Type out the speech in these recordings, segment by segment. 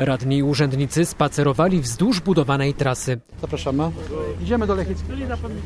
Radni i urzędnicy spacerowali wzdłuż budowanej trasy. Zapraszamy. Idziemy do Lechickiej.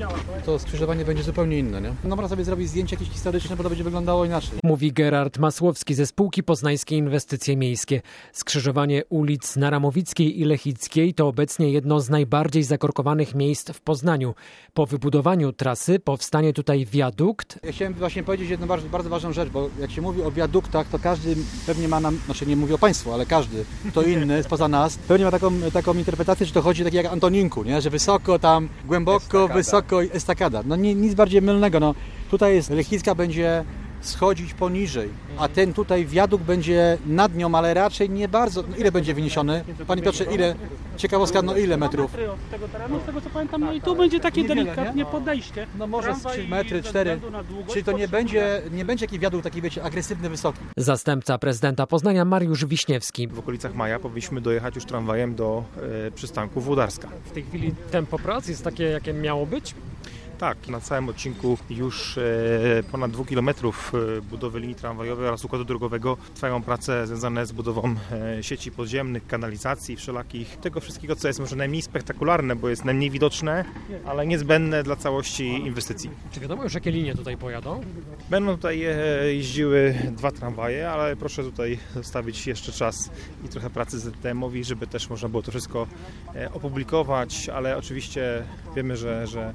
To skrzyżowanie będzie zupełnie inne, nie? No można sobie zrobić zdjęcie jakieś historyczne, bo to będzie wyglądało inaczej. Mówi Gerard Masłowski ze spółki Poznańskie Inwestycje Miejskie. Skrzyżowanie ulic Naramowickiej i Lechickiej to obecnie jedno z najbardziej zakorkowanych miejsc w Poznaniu. Po wybudowaniu trasy powstanie tutaj wiadukt. Ja chciałem właśnie powiedzieć jedną bardzo ważną rzecz, bo jak się mówi o wiaduktach, to każdy pewnie ma nie mówię o państwu, ale każdy, kto inny spoza nas, pewnie ma taką interpretację, że to chodzi tak jak Antoninku, nie? Że wysoko tam, głęboko, estakada. Wysoko i estakada. No nic bardziej mylnego. No, tutaj jest Lechicka będzie schodzić poniżej, a ten tutaj wiadukt będzie nad nią, ale raczej nie bardzo. No, ile będzie wyniesiony? Panie Piotrze, ile? Ciekawostka, no ile metrów? Od tego terenu, z tego co pamiętam, no i tu będzie takie delikatnie podejście. No może z 3 metry, 4. Czyli to nie będzie jakiś wiadukt taki, wiecie, agresywny, wysoki. Zastępca prezydenta Poznania Mariusz Wiśniewski. W okolicach maja powinniśmy dojechać już tramwajem do przystanku Włodarska. W tej chwili tempo prac jest takie, jakie miało być? Tak, na całym odcinku już ponad 2 km budowy linii tramwajowej oraz układu drogowego trwają prace związane z budową sieci podziemnych, kanalizacji wszelakich, tego wszystkiego, co jest może najmniej spektakularne, bo jest najmniej widoczne, ale niezbędne dla całości inwestycji. Czy wiadomo już, jakie linie tutaj pojadą? Będą tutaj jeździły 2 tramwaje, ale proszę tutaj zostawić jeszcze czas i trochę pracy ZTM-owi, żeby też można było to wszystko opublikować, ale oczywiście wiemy, że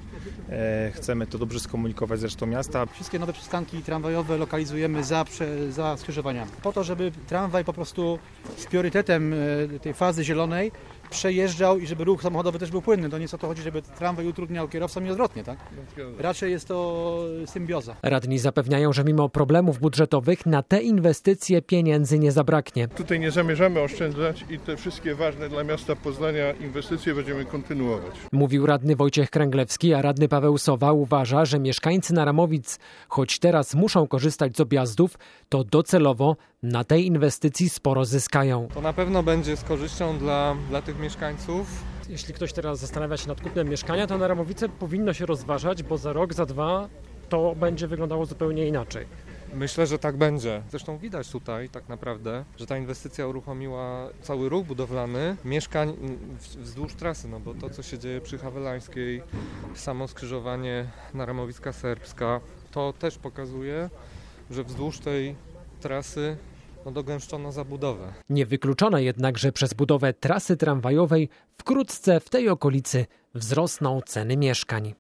chcemy to dobrze skomunikować z resztą miasta. Wszystkie nowe przystanki tramwajowe lokalizujemy za skrzyżowaniami. Po to, żeby tramwaj po prostu z priorytetem tej fazy zielonej przejeżdżał i żeby ruch samochodowy też był płynny. To nie o to chodzi, żeby tramwaj utrudniał kierowcom i odwrotnie, tak? Raczej jest to symbioza. Radni zapewniają, że mimo problemów budżetowych na te inwestycje pieniędzy nie zabraknie. Tutaj nie zamierzamy oszczędzać i te wszystkie ważne dla miasta Poznania inwestycje będziemy kontynuować. Mówił radny Wojciech Kręglewski, a radny Paweł Sowa uważa, że mieszkańcy Naramowic, choć teraz muszą korzystać z objazdów, to docelowo na tej inwestycji sporo zyskają. To na pewno będzie z korzyścią dla tych mieszkańców. Jeśli ktoś teraz zastanawia się nad kupnem mieszkania, to Naramowice powinno się rozważać, bo za rok, za 2 to będzie wyglądało zupełnie inaczej. Myślę, że tak będzie. Zresztą widać tutaj tak naprawdę, że ta inwestycja uruchomiła cały ruch budowlany mieszkań wzdłuż trasy, no bo to, co się dzieje przy Hawelańskiej, samo skrzyżowanie Naramowicka Serbska, to też pokazuje, że wzdłuż tej trasy dogęszczono zabudowę. Niewykluczone jednak, że przez budowę trasy tramwajowej wkrótce w tej okolicy wzrosną ceny mieszkań.